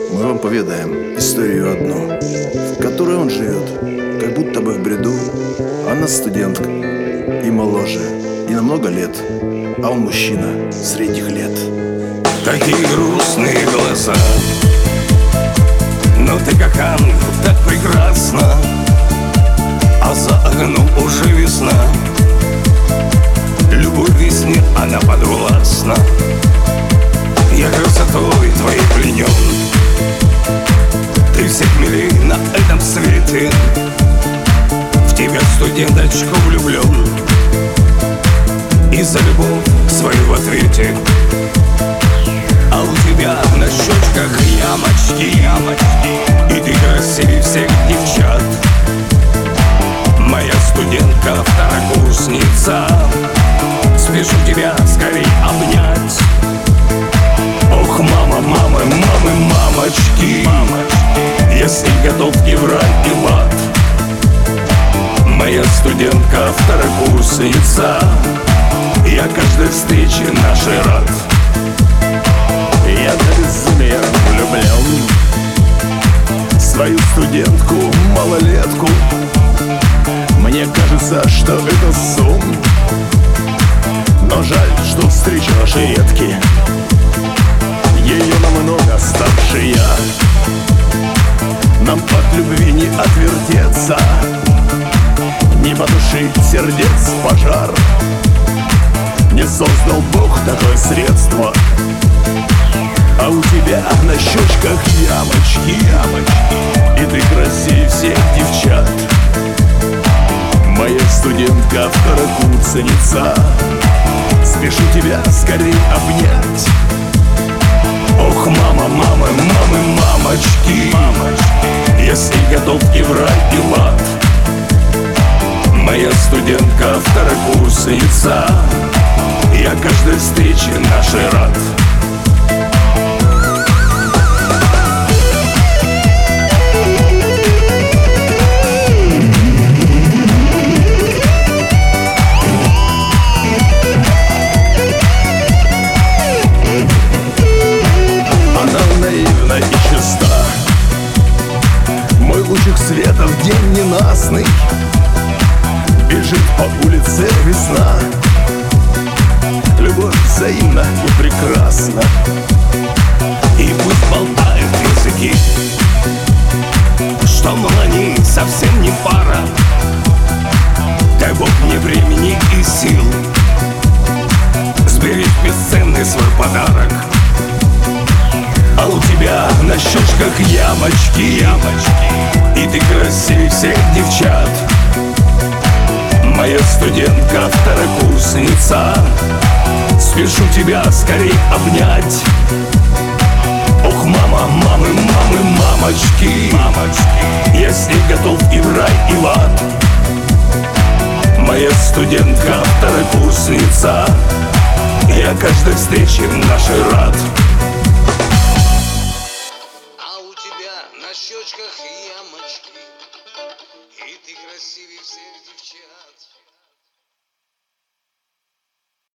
мы вам поведаем историю одну, в которой он живет, как будто бы в бреду. Она студентка и моложе, и на много лет, а он мужчина средних лет. Такие грустные глаза, но ты как ангел, так прекрасна, а за окном уже весна. Любой весне она подвластна. Я красотой твоей пленен, ты всех милей на этом свете. В тебя, студенточку, влюблен, и за любовь свою в ответе. А у тебя на щечках ямочки, и ты красивее всех девчат. Моя студентка, второкурсница, спешу тебя скорей обнять. Ох, мама, мамы, мамы, мамочки, если готов и в рай, и в ад. Моя студентка, второкурсница, я каждой встрече нашей рад. Я до безумия влюблен в свою студентку, малолетку. Мне кажется, что это сон, но жаль, что встречи наши редкие. Ее намного старше я, нам от любви не отвертеться, не потушить сердец пожар. Не создал Бог такое средство, а у тебя на щечках ямочки, и ты красивее всех девчат. Моя студентка, второкурсница, спешу тебя скорей обнять. Ох, мама, мамы, мамы, мамочки, если готов и в рай, и в ад. Моя студентка, второкурсница, я каждой встрече нашей рад. Наивна и чиста, мой лучик света в день ненастный. Бежит по улице весна, любовь взаимна и прекрасна. И пусть болтают языки, что, мол, они совсем не пара. Дай Бог мне времени и сил сберечь бесценный свой подарок. А у тебя на щечках ямочки, и ты красивее всех девчат. Моя студентка, второкурсница, спешу тебя скорей обнять. Ох, мама, мамы, мамы, мамочки, если готов и в рай, и в ад. Моя студентка, второкурсница, я каждой встрече нашей рад.